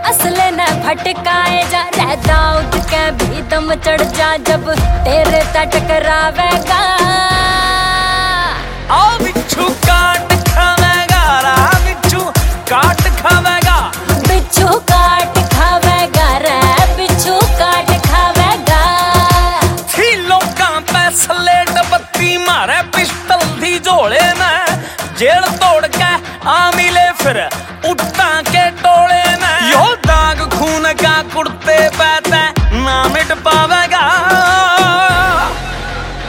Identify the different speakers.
Speaker 1: असले न भटकाए जा, रहता उठ के भी दम चढ़ जा जब तेरे तट टकरावेगा।
Speaker 2: आओ बिच्छू काट खावेगा, रा बिच्छू काट खावेगा,
Speaker 1: बिच्छू काट खावेगा रे, बिच्छू काट खावेगा।
Speaker 2: थी लोकां पे सलेट बत्ती मारे पिस्टल दी झोले में, जेल तोड़ के आ मिले फिर उठा के टोले में। यो दाग खून का कुर्ते पे